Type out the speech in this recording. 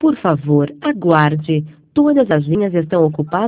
Por favor, aguarde. Todas as linhas estão ocupadas.